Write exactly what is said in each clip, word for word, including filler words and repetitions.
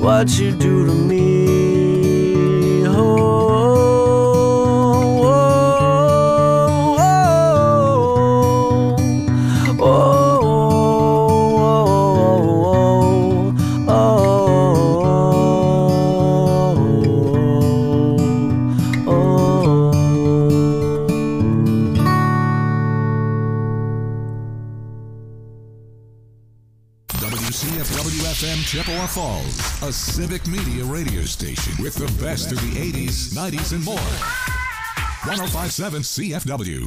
what you do to me. Oh, Chippewa Falls, a civic media radio station with the best of the eighties, nineties, and more. one oh five point seven C F W.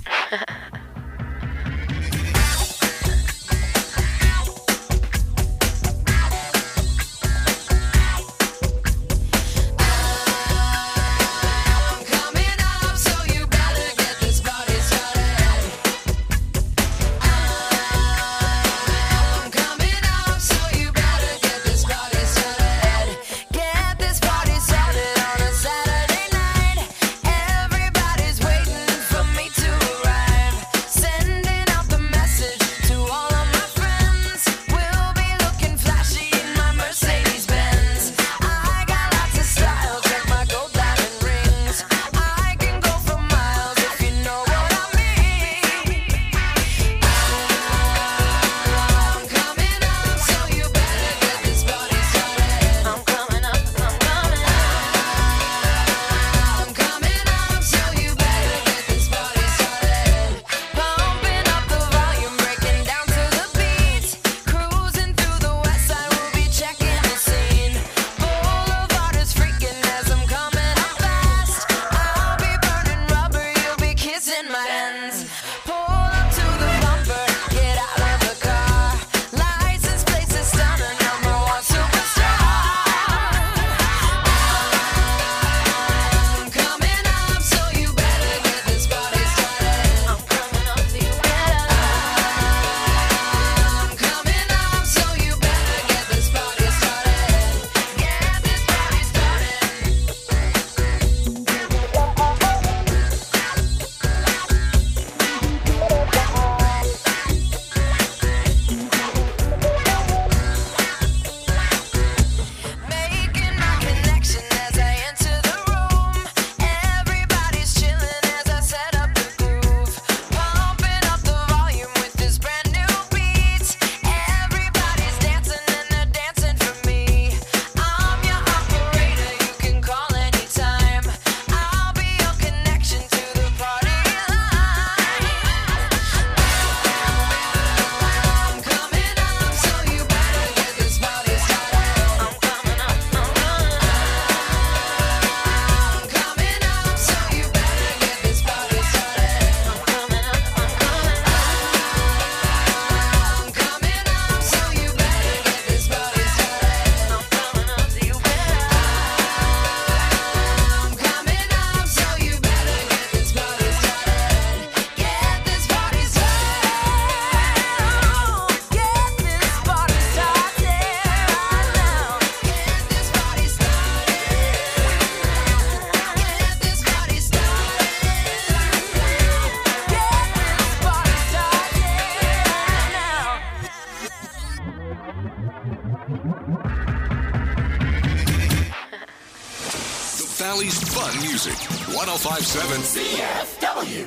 Valley's fun music. one oh five point seven C F W.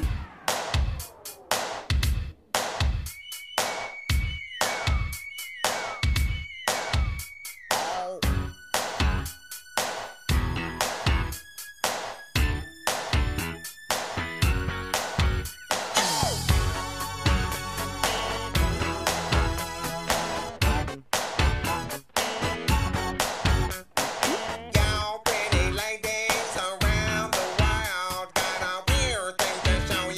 Y'all pretty ladies around the world got a weird thing to show you.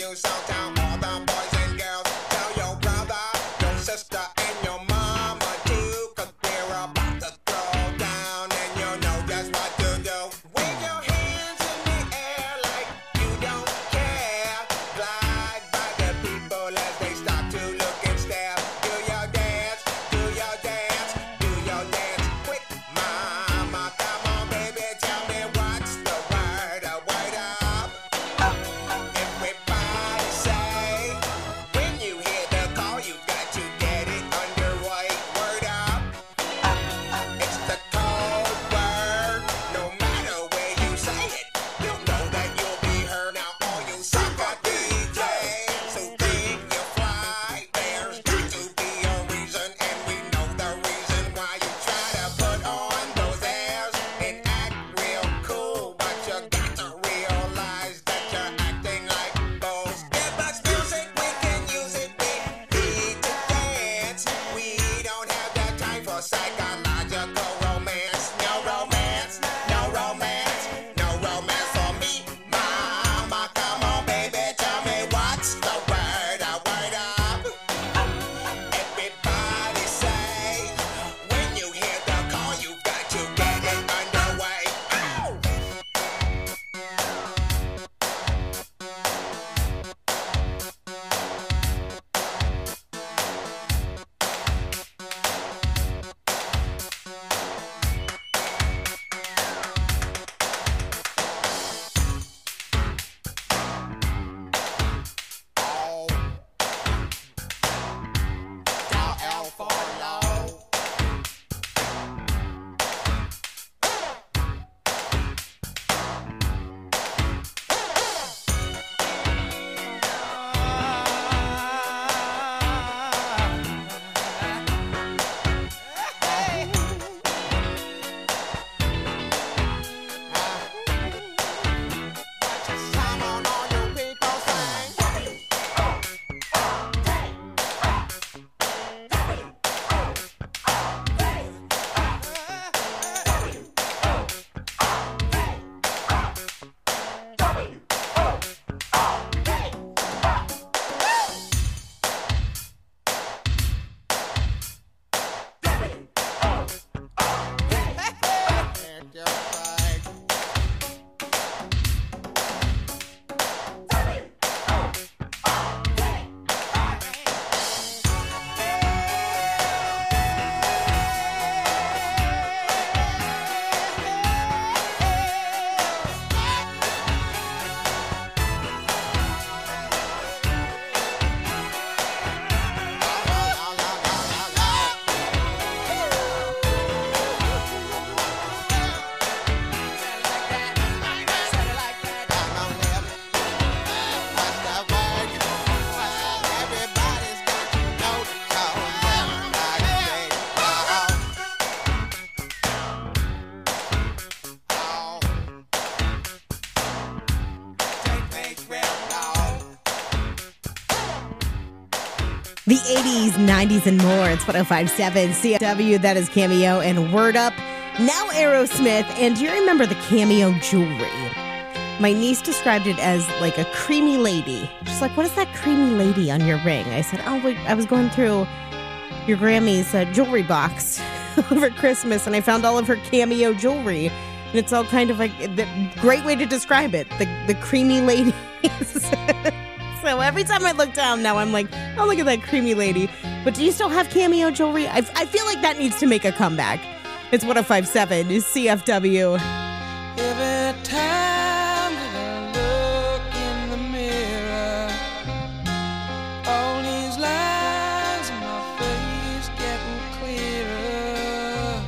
The eighties, nineties, and more. It's one oh five point seven C F W. That is Cameo and Word Up. Now Aerosmith. And do you remember the Cameo jewelry? My niece described it as like a creamy lady. She's like, what is that creamy lady on your ring? I said, oh, wait, I was going through your Grammy's uh, jewelry box over Christmas, and I found all of her Cameo jewelry. And it's all kind of like the great way to describe it, the, the creamy ladies. So every time I look down now, I'm like, oh, look at that creamy lady. But do you still have Cameo jewelry? I, I feel like that needs to make a comeback. It's one oh five point seven C F W. Every time that I look in the mirror, all these lines in my face getting clearer.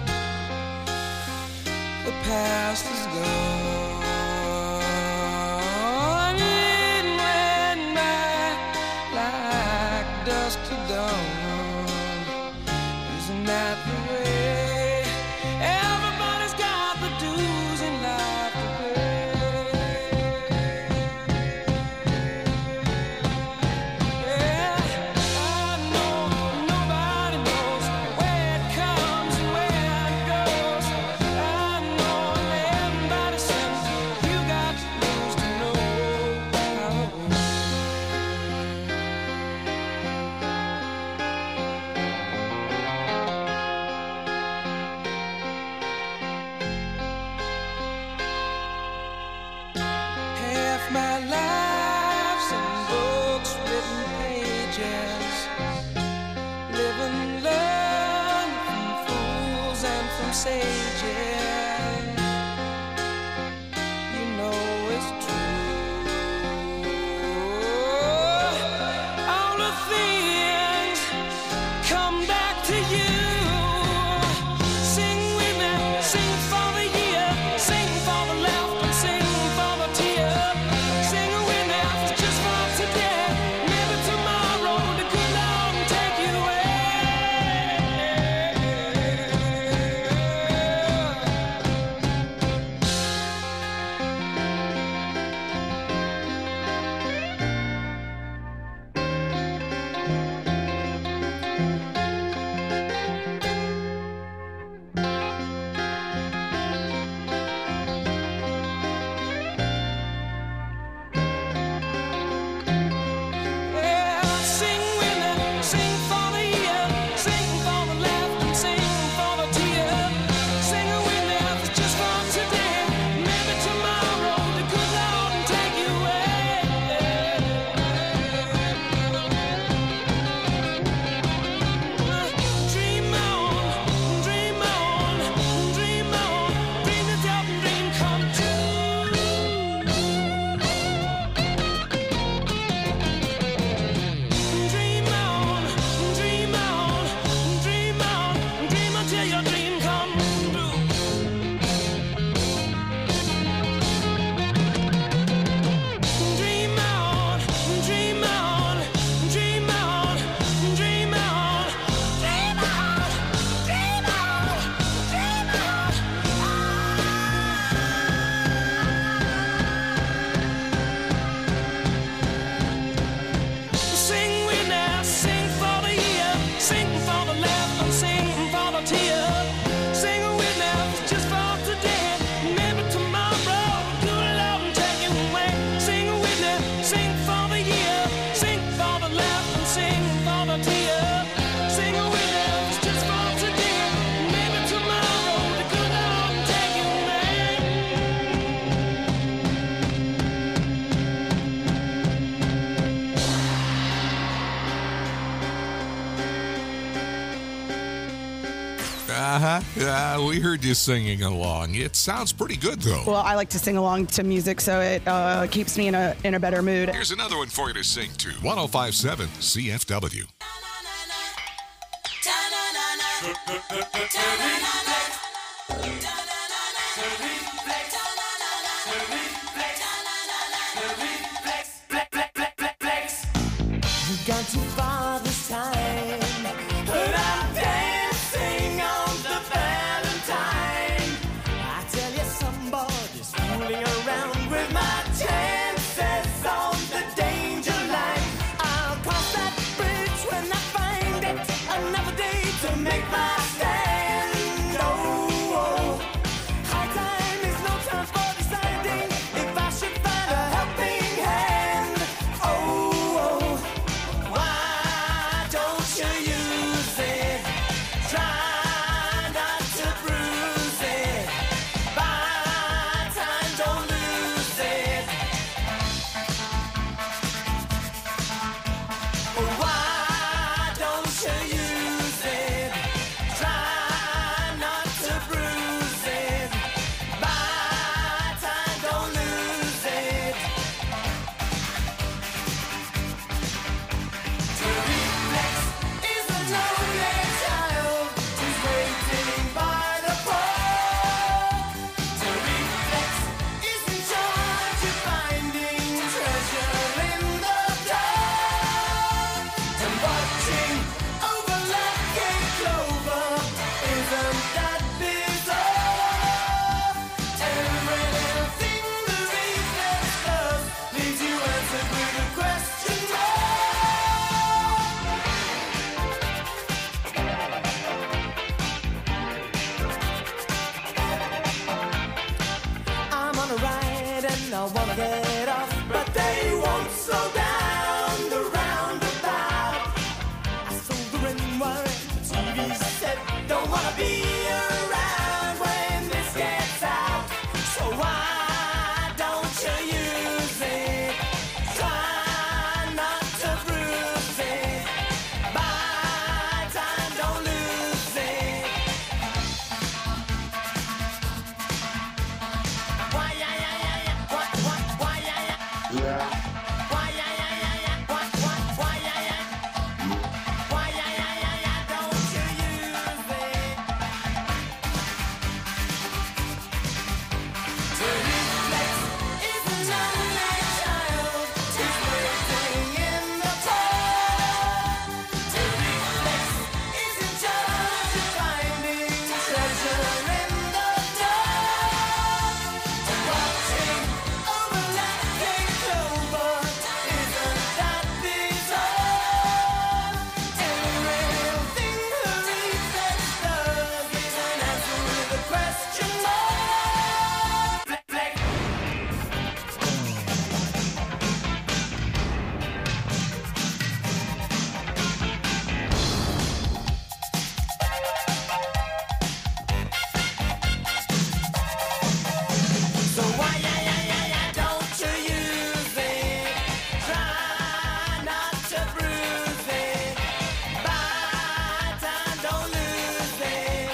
The past is gone. It ran by like dust to dawn. Isn't that the way? Everybody's got the dues in life to pay. Yeah, I know nobody knows where it comes and where it goes. I know everybody says you got to lose to know how it goes. Half my life's in books, written pages, living, learn from fools and from sages. You know it's true. All the things come back to you. Sing with me, sing for the year, sing for the laughter, sing for the tear. Sing with me, just for today. Maybe tomorrow the good Lord will take you away. Yeah, sing with me, sing for the year, sing for the laughter, sing for the tear. Sing with me, just for today. Maybe tomorrow the good Lord will take you away. Dream on, dream on, dream on, dream yourself a dream come true. Dream on, dream on, dream on, dream until your dream comes true. Dream on, dream on, dream on, dream on, dream on, dream on, dream on. Sing with me, sing for the year, sing for the laughter, sing for the tear. Sing with me, just for today. Maybe tomorrow, good Lord will take you away. Sing with me, sing for the year, sing for the laughter, sing for the tear. Sing with me, just for today. Maybe tomorrow, the good Lord will take you away. Uh-huh. Uh, we heard you singing along. It sounds pretty good, though. Well, I like to sing along to music, so it uh, keeps me in a in a better mood. Here's another one for you to sing to. one oh five point seven C F W. You've gone too far this time, but I'm dancing on the Valentine. I tell you, somebody's fooling around with my chances on the danger line. I'll cross that bridge when I find I wanna get off, but they won't slow down the roundabout. I sold the red wine, the T V said, don't wanna be around when this gets out. So why don't you use it? Try not to bruise it. Buy time, don't lose it. Why, yeah, yeah, yeah, yeah. What, what, why, yeah, yeah. Why, yeah, yeah, yeah, yeah. What, what, why, yeah, yeah. Why, yeah, yeah, yeah, yeah. Don't you use it. To reflex is an only child who's waiting in the cold. To reflex is in charge of finding treasure in the dark. To watching overlapping clover, isn't that bizarre? Every little thing her reflex does is an answer with a question mark. Flex, flex. So why, yeah, yeah, yeah, yeah, don't you use it? Try not to bruise it. Buy time, don't lose it.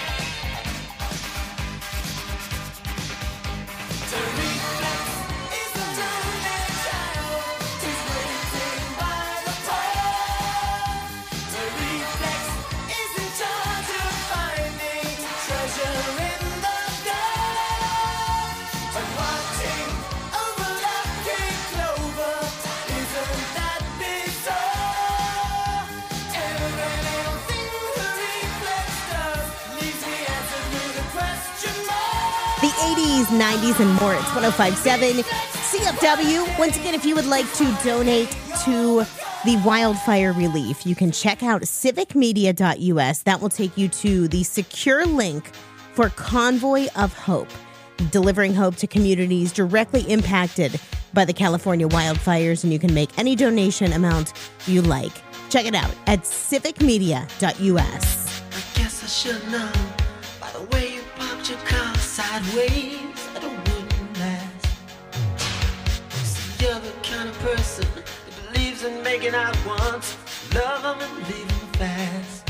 To reflex is a lonely child who's waiting by the pole. To reflex is in charge of finding treasure in the dark. And watching overlapping clover, isn't that bizarre? Every little thing the reflex does leaves me answered with a question mark. The eighties, nineties, and more. It's one oh five point seven C F W. Once again, if you would like to donate to the wildfire relief, you can check out civic media dot U S. That will take you to the secure link for Convoy of Hope, delivering hope to communities directly impacted by the California wildfires, and you can make any donation amount you like. Check it out at civic media dot U S. I guess I should know by the way you parked your car sideways that it wouldn't last. See, you're the kind of person who believes in making out once, love them and leave them fast.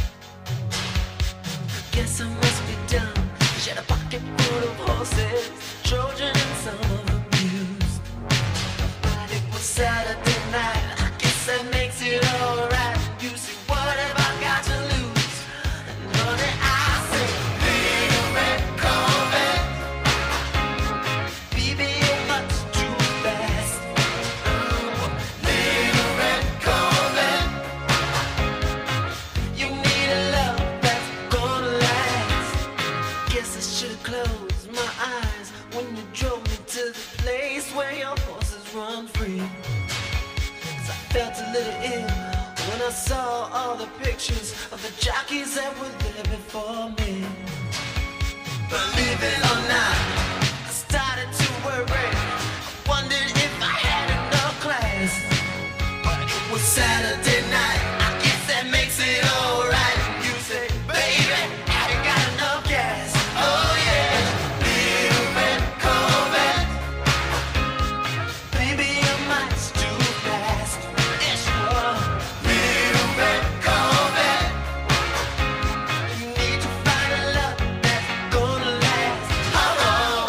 I guess I must be dumb. She had a pocket full of horses, Trojan and some of them used. But it was Saturday night, I guess that makes it alright. You see, what have I got to lose? And honey, I say, little red Corvette, baby, you're much too fast. Ooh, little red Corvette, you need a love that's gonna last. Guess I should've closed my eyes when you drove me to the place where your horses run free. 'Cause I felt a little ill when I saw all the pictures of the jockeys that were there before me. Believe it or not, I started to worry. I wondered if I had enough class. But it was Saturday night, I guess that makes it alright. You say, baby, have you got enough gas? Oh yeah, little red Corvette, baby, you're much too fast. Yes, you are. Little red Corvette, you need to find a love that's gonna last. Oh, oh.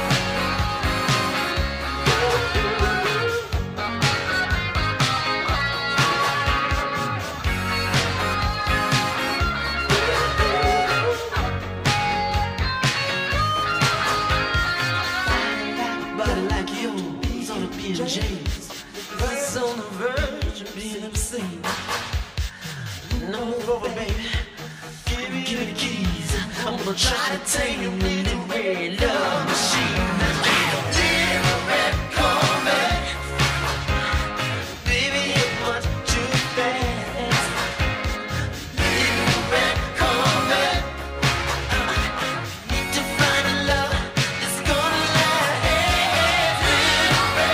Body like yours on a P and J's, it's on the verge of being obscene. No, move over, baby. Give me, give me the keys. I'm gonna try to tame your little red love machine. Little red Corvette, baby, you're much too fast. Little red Corvette, need to find a love that's gonna last. Little red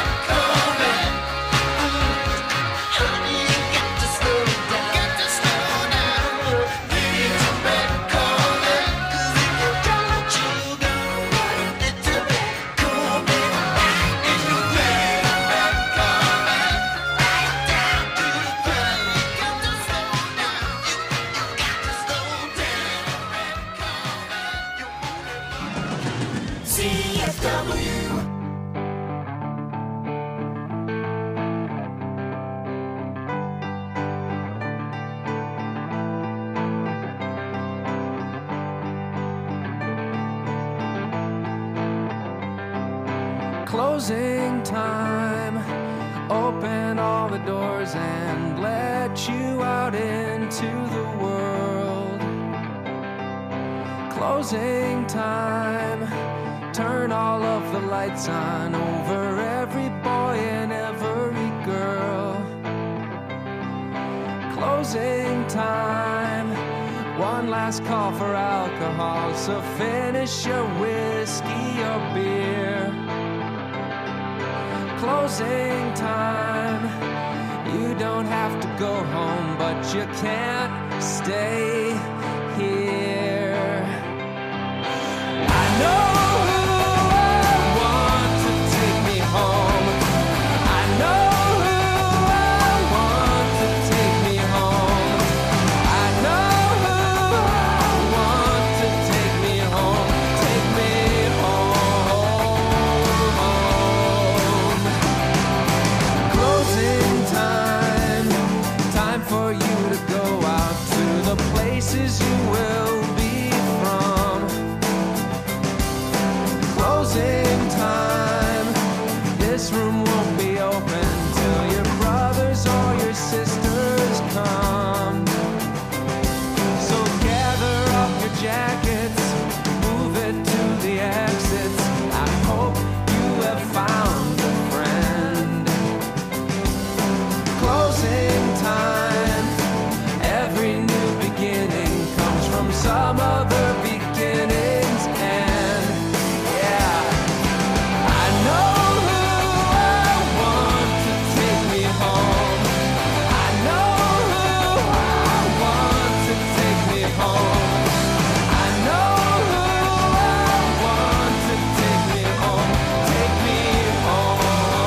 W. Closing time. Open all the doors and let you out into the world. Closing time. Turn all of the lights on over every boy and every girl. Closing time. One last call for alcohol, so finish your whiskey or beer. Closing time. You don't have to go home, but you can't stay here. I know who I want to take me home. I know who I want to take me home. I know who I want to take me home. Take me home. Closing time. Time for you to go out to the places you will be from. Closing time. This room won't be open till your brothers or your sisters come. So gather up your jackets, move it to the exits. I hope you have found a friend. Closing time. Every new beginning comes from some other beginning's end. Yeah. I know who I want to take me home. I know who I want to take me home. I know who I want to take me home. Take me home.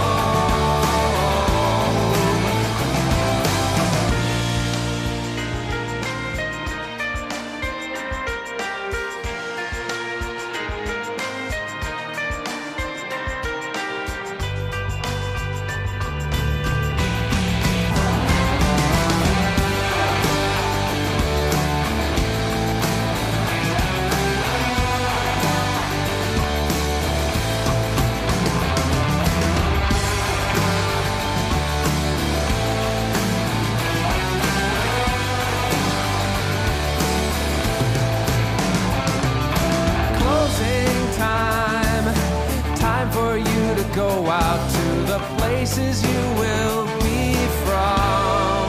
Closing time. Time for you to go out to the places you will be from.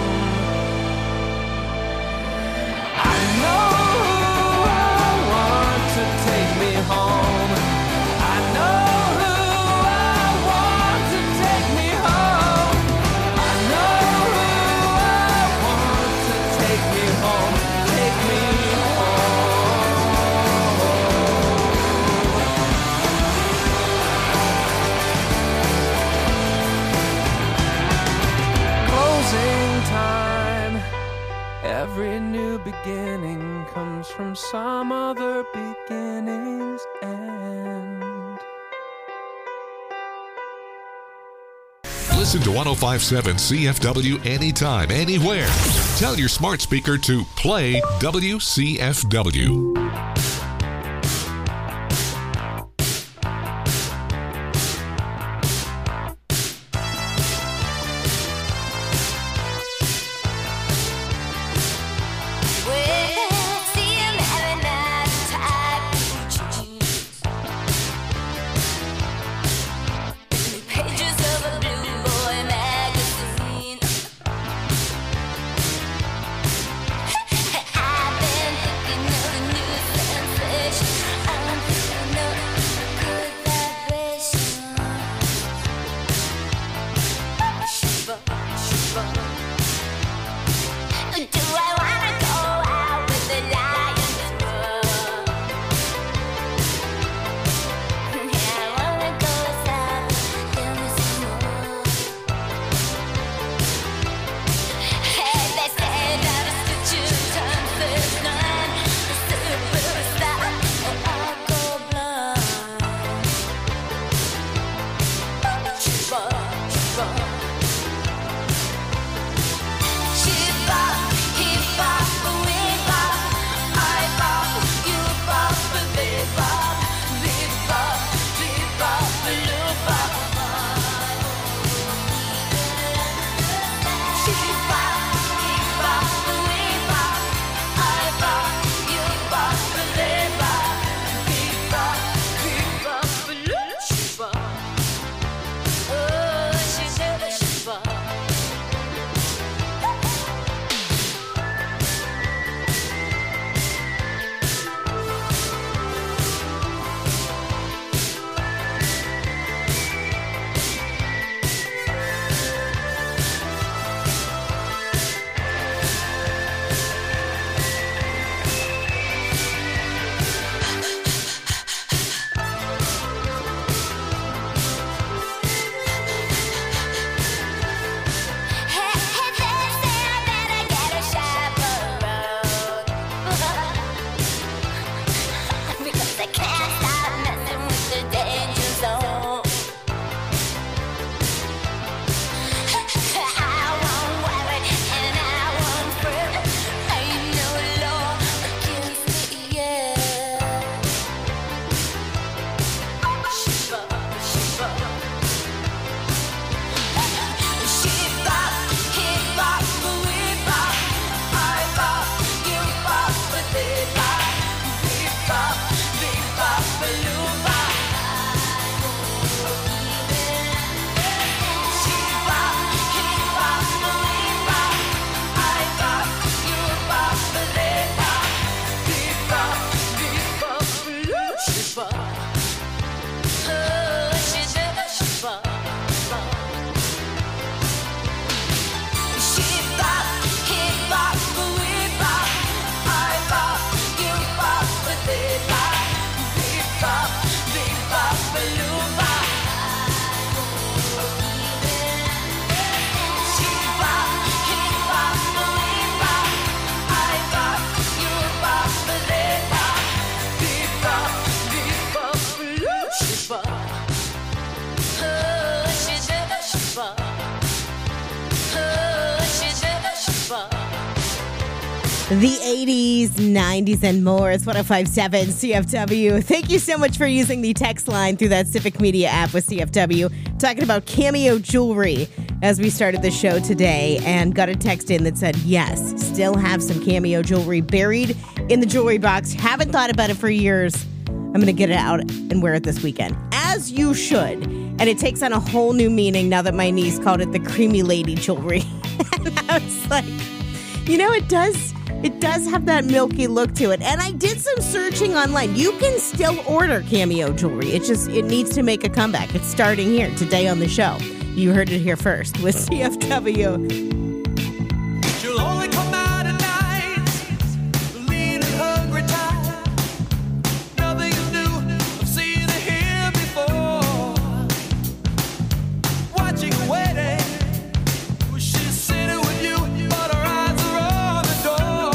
I know who I want to take me home. I know who I want to take me home. I know who I want to take me home. Take me home. Closing time. Every new beginning comes from some other beginning's end. Listen to one oh five point seven C F W anytime, anywhere. Tell your smart speaker to play W C F W. Well, see him every night, tied jeans. Pages of a Blue Boy magazine. I've been thinking of the new The eighties, nineties, and more. It's one oh five point seven C F W. Thank you so much for using the text line through that Civic Media app with C F W. Talking about Cameo jewelry as we started the show today, and got a text in that said, yes, still have some Cameo jewelry buried in the jewelry box. Haven't thought about it for years. I'm going to get it out and wear it this weekend. As you should. And it takes on a whole new meaning now that my niece called it the creamy lady jewelry. And I was like, you know, it does... It does have that milky look to it. And I did some searching online. You can still order Cameo jewelry. It just, it needs to make a comeback. It's starting here today on the show. You heard it here first with C F W. She'll only come out at night, lean and hungry, tired. Nothing is new, I've seen her here before. Watching her waiting, she's sitting with you, but her eyes are on the door.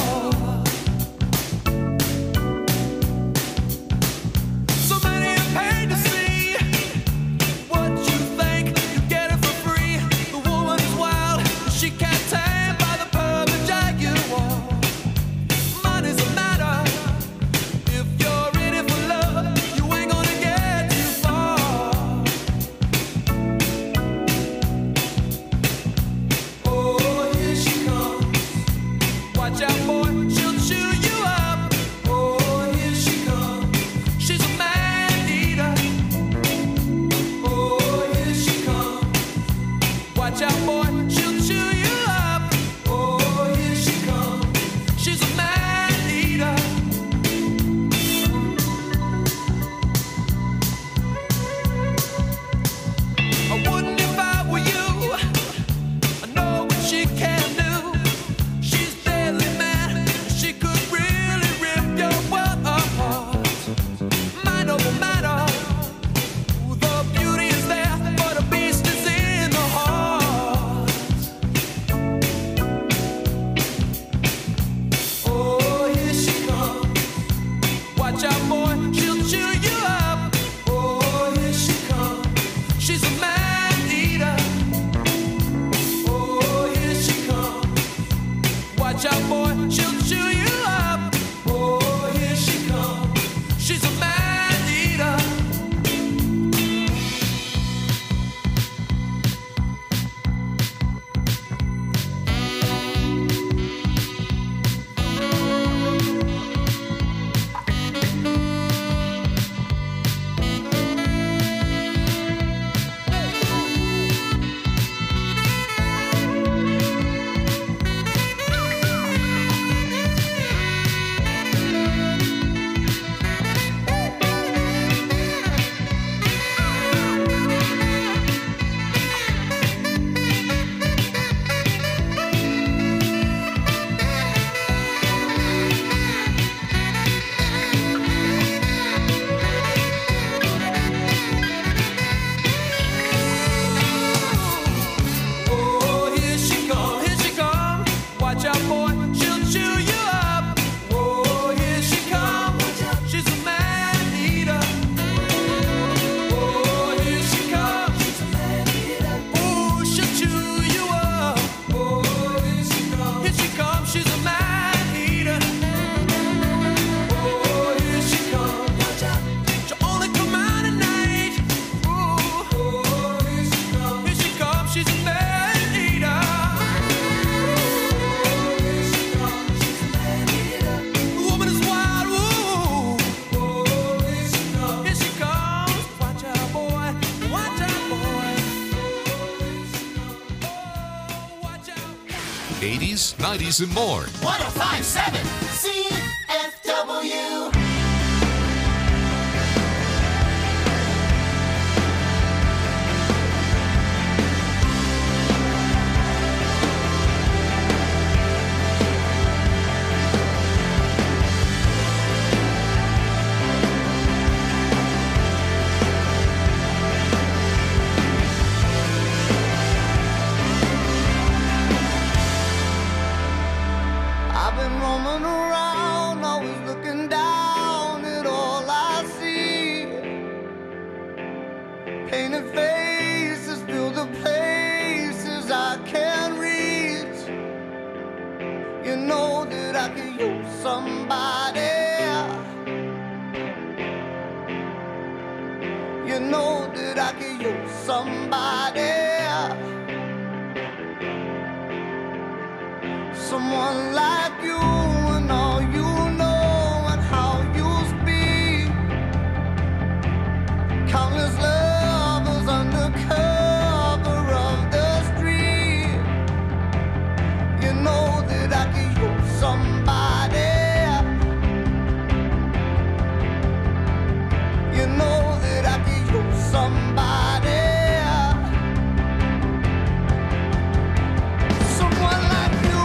So many are paid to see what you think, you get it for free. The woman is wild, she can't tame by the perfect jaguar. Money's a matter, if you're in it for love, you ain't gonna get too far. Oh, here she comes. Watch out, boy, she'll chew you up. Oh, here she comes. She's a man eater. Oh, here she comes. Watch out, boy, she'll chew you up. Oh, here she comes. She's a man eater. I wouldn't if I were you. I know what she can do. She's deadly mad. She could really rip your world apart. Mind over matter. The beauty is there, but the beast is in the heart. Oh, here she comes. Watch out, boy, she'll chew you up. Oh, here she comes. She's a man eater. Oh, here she comes. Watch out, boy, she'll chew you up. Oh, here she comes. She's a man eater. Oh, here she comes, here she comes. Watch out, boy, she'll chew you up. Oh, here she comes. She's a man eater. Oh, here she comes. She's a man eater. Oh, she'll chew you up. Oh, here she comes. Here she comes. She's a man eater. Oh, here she comes. Watch out. She'll only come out at night. Ooh. Oh, here she comes. Here she comes. She's a man eater. Oh, here she comes. She's a man eater. The woman is wild. Ooh. Oh, here she comes. Here she comes. Watch out, boy. Watch out, boy. Oh, here she comes. Oh, watch out. eighties, nineties, and more. one oh five point seven C F W. I've been roaming around, always looking down at all I see. Painted faces fill the places I can't reach. You know that I can somebody. You know that I could use somebody. Someone like you and all you know and how you speak. Countless lovers under cover of the street. You know that I could use somebody. You know that I could use somebody. Someone like you.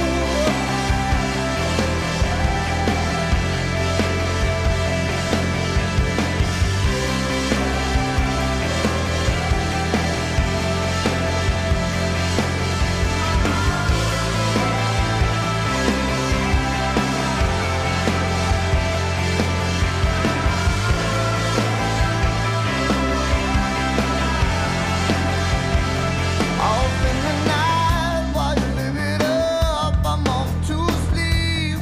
Off in the night while you live it up, I'm off to sleep.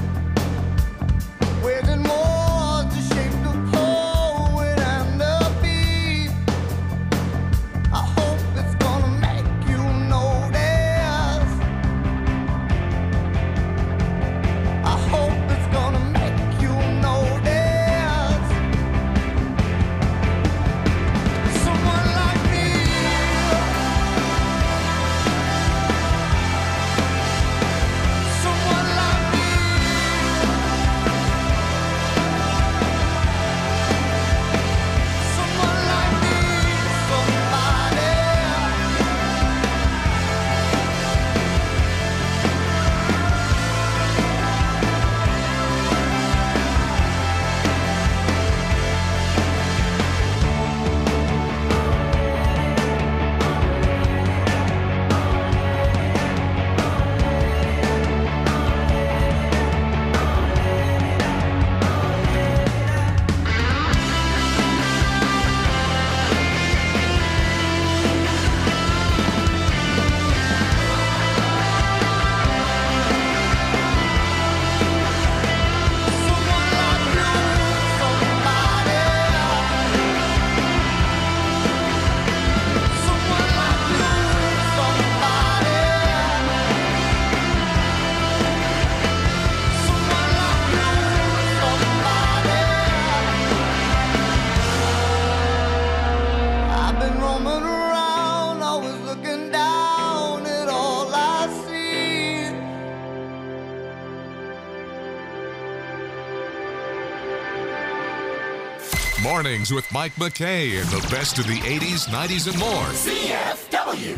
Waging more to shape the poet and the beat. I hope it's gonna make you notice. I hope it's gonna make you notice. Someone like me. Someone like me. Someone like me. Somebody. Someone like you. Somebody. Someone like you. Somebody. Someone like you. Somebody. I've been roaming around, always looking down at all I see. Mornings with Mike McKay and the best of the eighties, nineties, and more. C F W.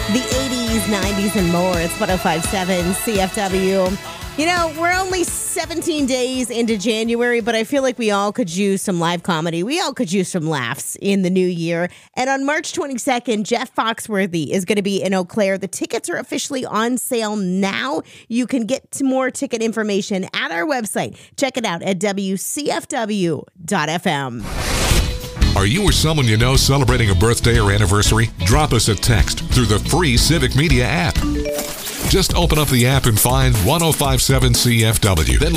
The eighties, nineties, and more. It's one oh five point seven C F W. You know, we're only seventeen days into January, but I feel like we all could use some live comedy. We all could use some laughs in the new year. And on March twenty-second, Jeff Foxworthy is going to be in Eau Claire. The tickets are officially on sale now. You can get to more ticket information at our website. Check it out at W C F W dot F M. Are you or someone you know celebrating a birthday or anniversary? Drop us a text through the free Civic Media app. Just open up the app and find one oh five point seven C F W. Then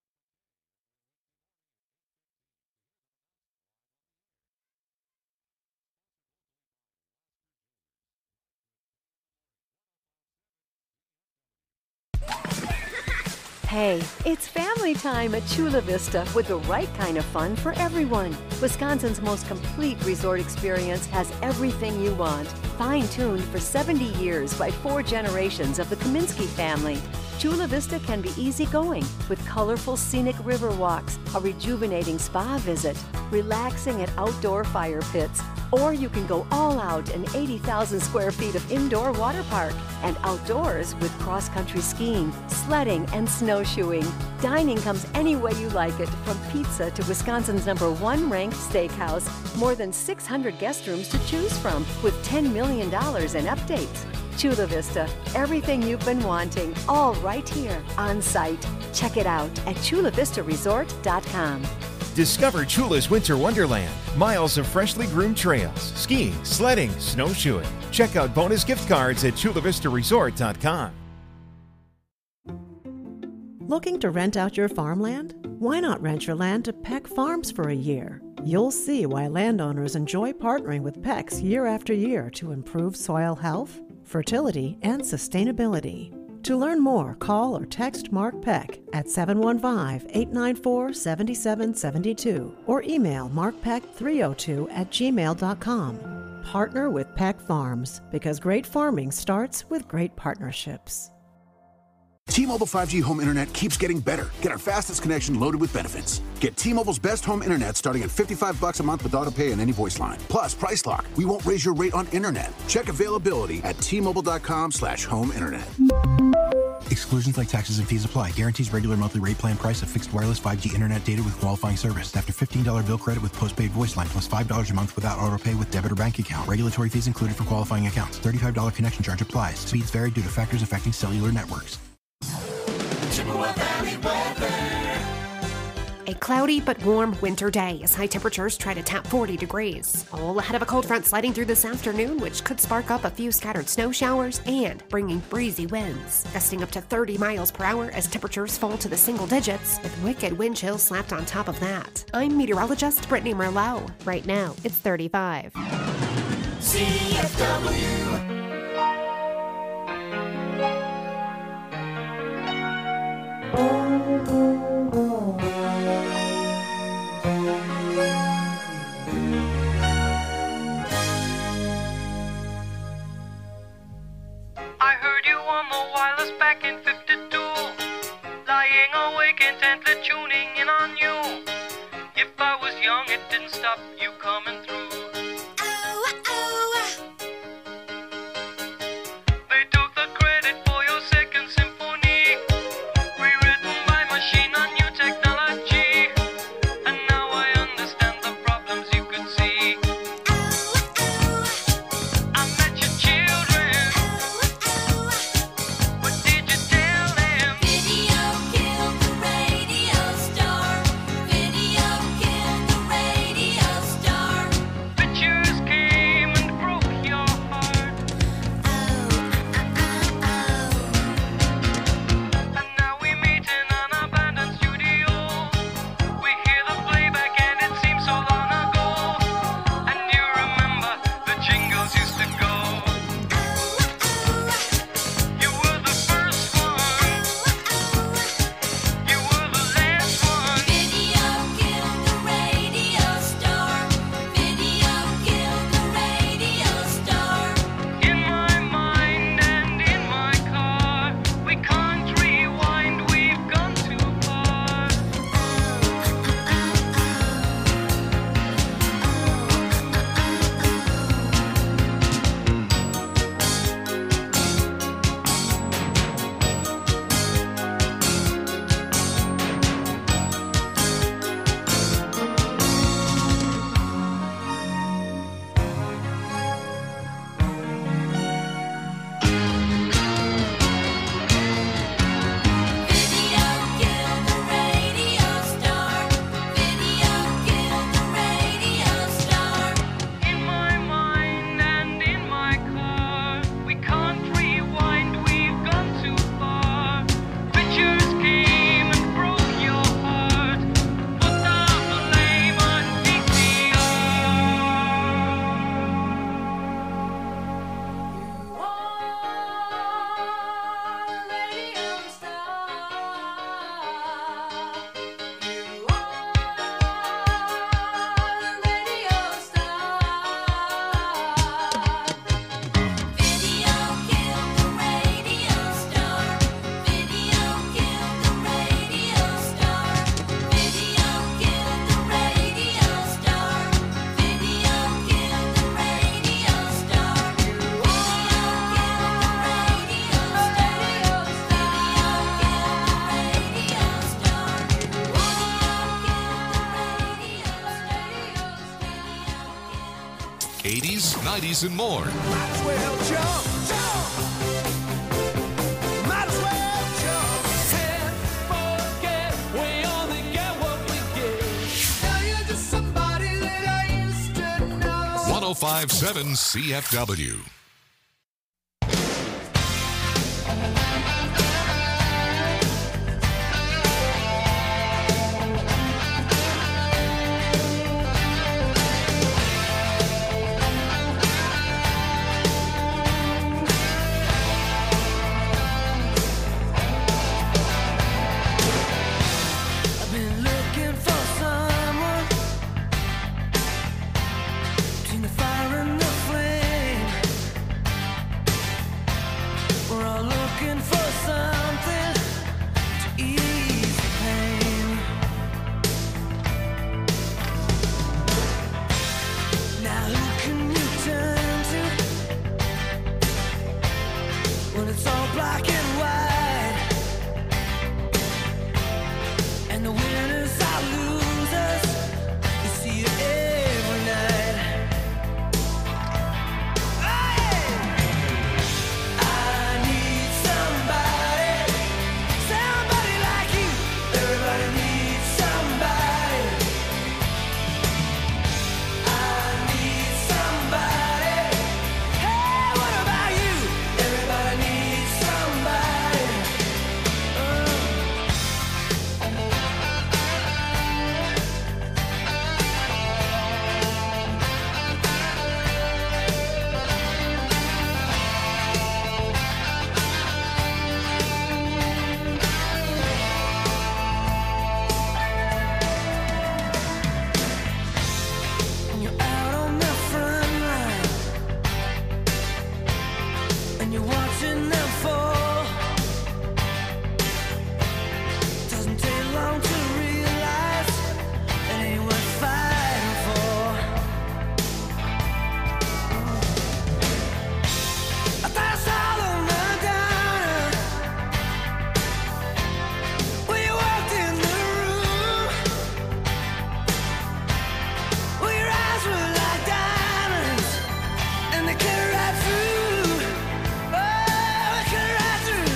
Hey, it's family time at Chula Vista with the right kind of fun for everyone. Wisconsin's most complete resort experience has everything you want. Fine-tuned for seventy years by four generations of the Kaminsky family. Chula Vista can be easygoing with colorful scenic river walks, a rejuvenating spa visit, relaxing at outdoor fire pits, or you can go all out in eighty thousand square feet of indoor water park and outdoors with cross-country skiing, sledding, and snowshoeing. Dining comes any way you like it, from pizza to Wisconsin's number one ranked steakhouse. More than six hundred guest rooms to choose from with ten million dollars in updates. Chula Vista, everything you've been wanting, all right here on site. Check it out at chula vista resort dot com. Discover Chula's Winter Wonderland. Miles of freshly groomed trails, skiing, sledding, snowshoeing. Check out bonus gift cards at chula vista resort dot com. Looking to rent out your farmland? Why not rent your land to Peck Farms for a year? You'll see why landowners enjoy partnering with Peck's year after year to improve soil health, fertility, and sustainability. To learn more, call or text Mark Peck at seven one five, eight nine four, seven seven seven two or email mark peck three oh two at gmail dot com. Partner with Peck Farms, because great farming starts with great partnerships. T-Mobile five G home internet keeps getting better. Get our fastest connection loaded with benefits. Get T-Mobile's best home internet starting at fifty-five bucks a month with autopay and any voice line. Plus, Price Lock. We won't raise your rate on internet. Check availability at T Mobile dot com slash home internet. Exclusions like taxes and fees apply. Guarantees regular monthly rate plan price of fixed wireless five G internet data with qualifying service. After fifteen dollars bill credit with postpaid voice line plus five dollars a month without autopay with debit or bank account. Regulatory fees included for qualifying accounts. thirty-five dollars connection charge applies. Speeds vary due to factors affecting cellular networks. Chippewa Valley weather. A cloudy but warm winter day as high temperatures try to tap forty degrees. All ahead of a cold front sliding through this afternoon, which could spark up a few scattered snow showers and bringing breezy winds, gusting up to thirty miles per hour as temperatures fall to the single digits, with wicked wind chills slapped on top of that. I'm meteorologist Brittany Merlot. Right now, it's thirty-five. C F W. I heard you on the wireless back in fifty-two, lying awake intently tuning in on you. If I was young, it didn't stop you coming through. They took the credit for your second symphony, rewritten by machine on new technology. And now I understand the problems you could see. I met your children. What did you tell them? Video killed the radio star. Video killed the radio star. eighties, and more. Might as well jump, jump. Might as well jump. Can't forget we only get what we get. Now you're just somebody that I used to know. one oh five point seven C F W. I've been looking for someone between the fire and the flame. We're all looking for something to ease the pain. Now who can you turn to when it's all black and white? And the winners are losers. You see it every night. Hey! I need somebody, somebody like you. Everybody needs somebody. I need somebody. Hey, what about you? Everybody needs somebody. Oh. When you're out on the front line and you're watching them fall, doesn't take long to realize it ain't worth fighting for. I thought I saw them run down when you walked in the room. Well, your eyes were like diamonds, and they cut right through. Oh, they cut right through.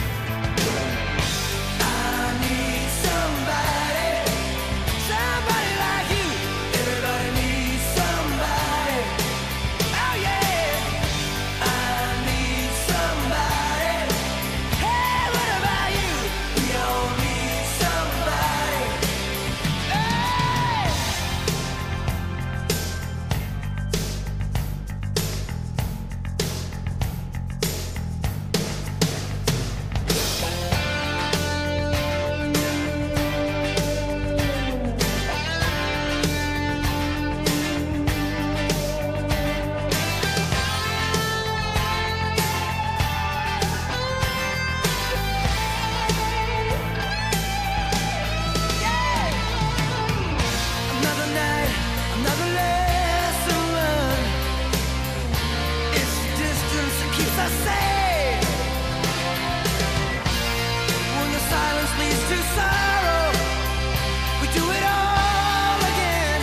I need somebody, somebody like you. Everybody needs somebody. Oh yeah. I need somebody. Hey, what about you? We all need somebody. Hey. Another night, another lesson learned. It's the distance that keeps us safe. When the silence leads to sorrow, we do it all again.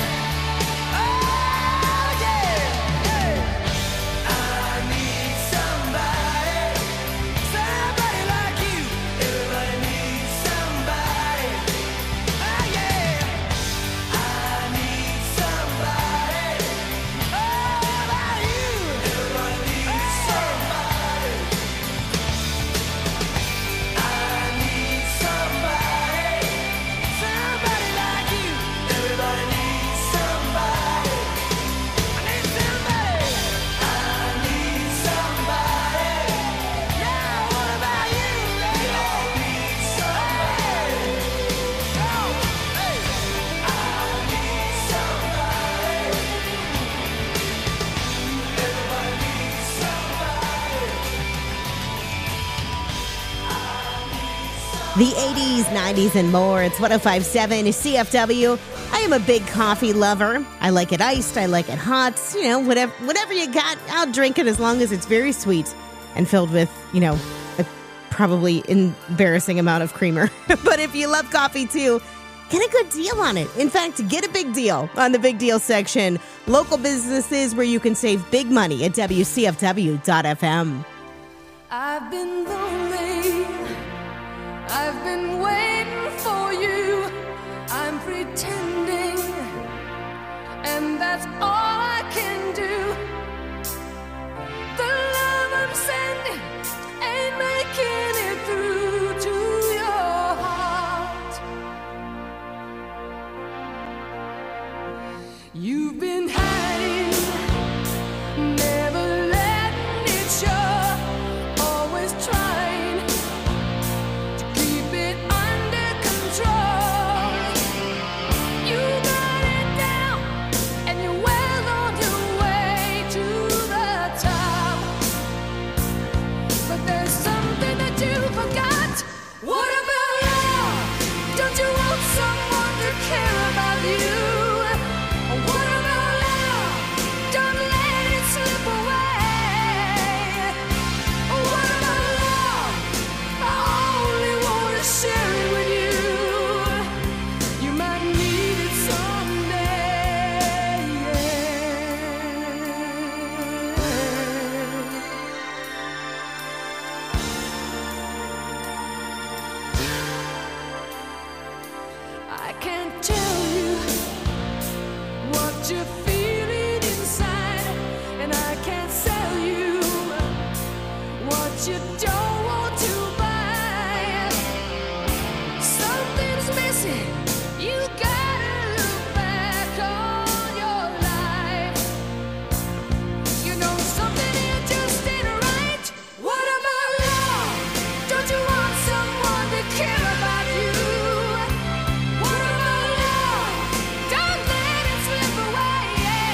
Oh yeah. Hey. I need somebody, somebody like you. Everybody needs somebody. Oh yeah. I need somebody. Oh, about you. Everybody needs somebody. I need somebody, somebody like you. Everybody needs somebody. I need somebody. I need somebody. Yeah, what about you? We all need somebody. Oh, hey. I need somebody. Everybody needs somebody. The eighties, nineties, and more. It's one oh five point seven C F W. I am a big coffee lover. I like it iced. I like it hot. You know, whatever whatever you got, I'll drink it as long as it's very sweet and filled with, you know, a probably embarrassing amount of creamer. But if you love coffee too, get a good deal on it. In fact, get a big deal on the Big Deal section. Local businesses where you can save big money at W C F W dot F M. I've been lonely. I've been waiting for you. I'm pretending, and that's all I can do. The love I'm sending ain't making it through to your heart. You've been hiding, never letting it show, always trying to keep it under control. You got it down, and you're well on your way to the top. But there's something that you forgot. What about love? Don't you want someone to care about you? What about love? Don't let it slip away. What about love? I only want to share it with you. You might need it someday. I can't tell you what you're feeling inside, and I can't sell you what you don't want to buy. Something's missing. You gotta look back on your life. You know something here just ain't right. What about love? Don't you want someone to care about you? What about love? Don't let it slip away.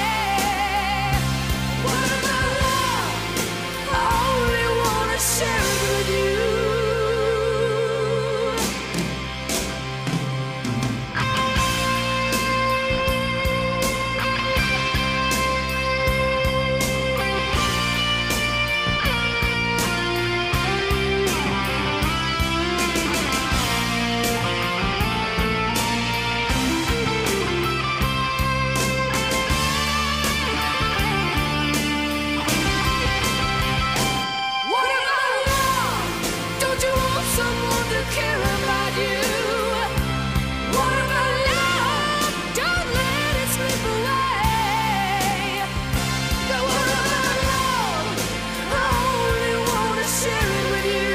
What about love? I only wanna share it with you. What about love? Don't you want someone to care about you? What about love? Don't let it slip away. But what about love? I only wanna share it with you.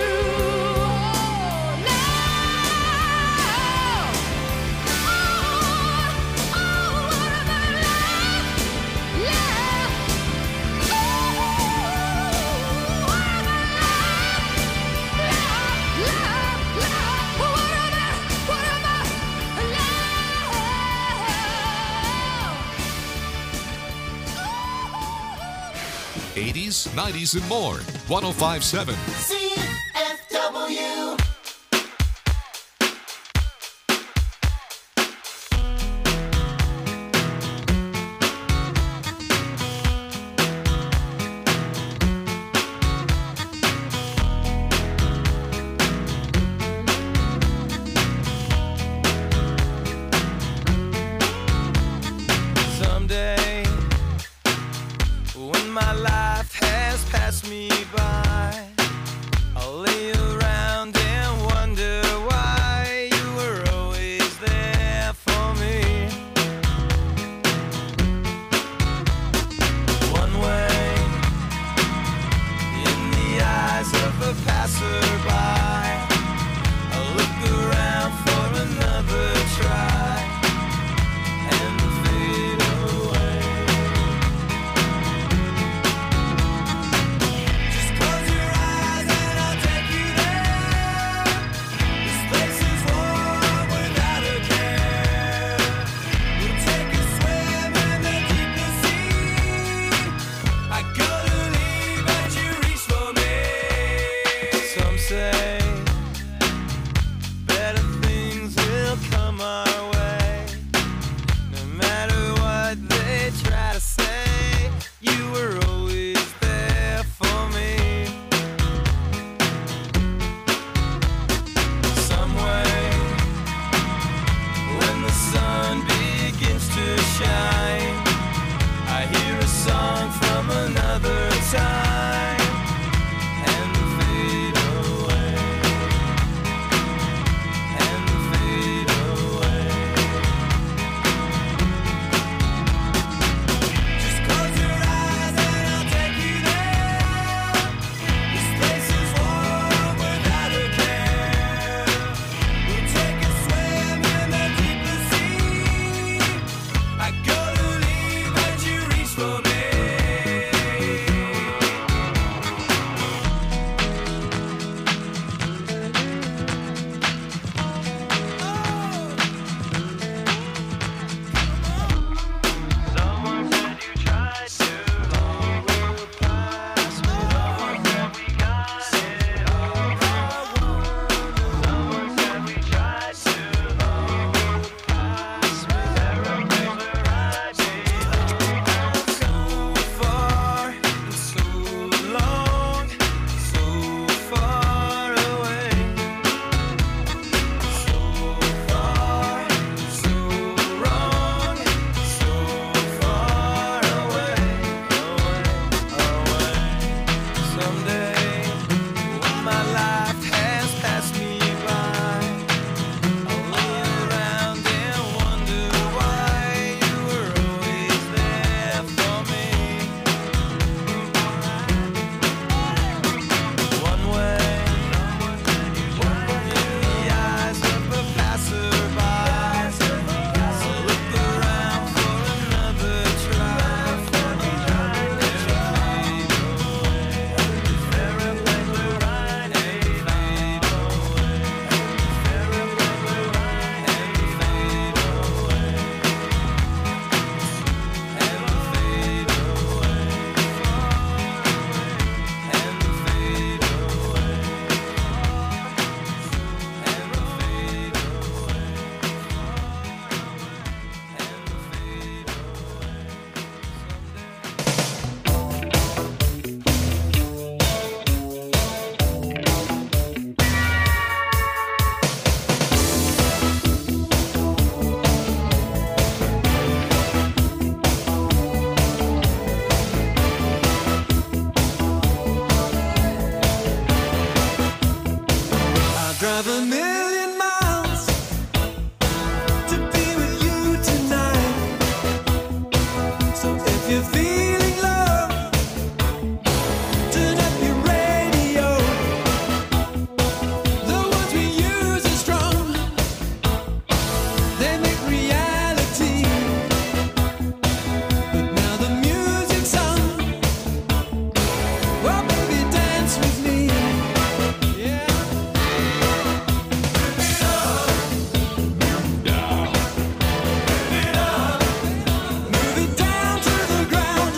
Now, oh, what about love? Love. eighties, nineties, and more. one oh five point seven. C F W. Someday, when my life has passed me by, I'll lay around and wonder why you were always there for me. One way, in the eyes of a passerby, I'll look around for another try and fade away. Just close your eyes. drive a million miles to be with you tonight. So if you're feeling love, turn up your radio. The words we use are strong, they make reality. But now the music's on, well baby dance with me. Yeah. Move it down to the ground.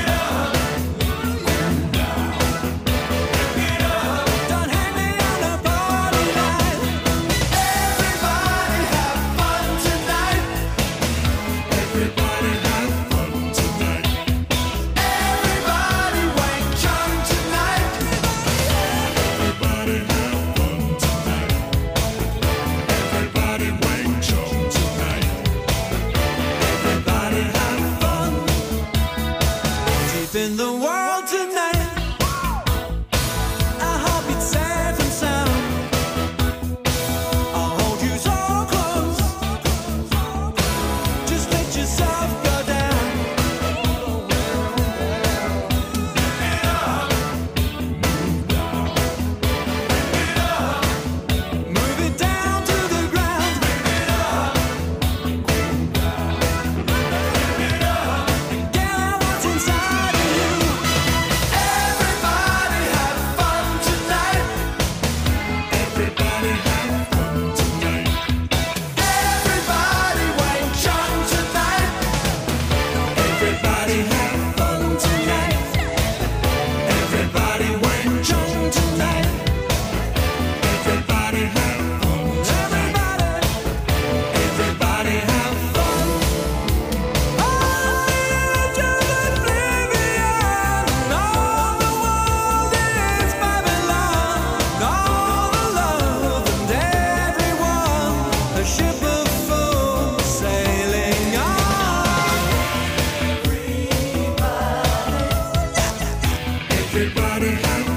Don't hang me on a party line. Everybody have fun tonight. Everybody have fun tonight. Everybody wake John tonight. Everybody have fun tonight. Everybody wake John tonight. Everybody have fun. Deep in the world tonight. I hope it's safe and sound. I'll hold you so close. Just let yourself go down. Move it down to the ground. And get out what's inside of you. Everybody have fun tonight. Everybody have fun tonight. Everybody wake John tonight. Everybody have fun tonight. Everybody wake John tonight. Everybody have fun tonight. Everybody, everybody have fun. On the edge of oblivion, all the world is Babylon. All the love and everyone, a ship of fools sailing on. Everybody have